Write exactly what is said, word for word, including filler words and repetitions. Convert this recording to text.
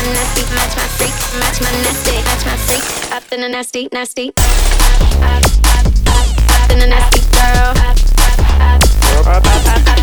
nasty, match my freak, match my nasty, match my freak. Up in a nasty, nasty. Up, up, up, up, up in a nasty girl. Up, up, up, up, up, up.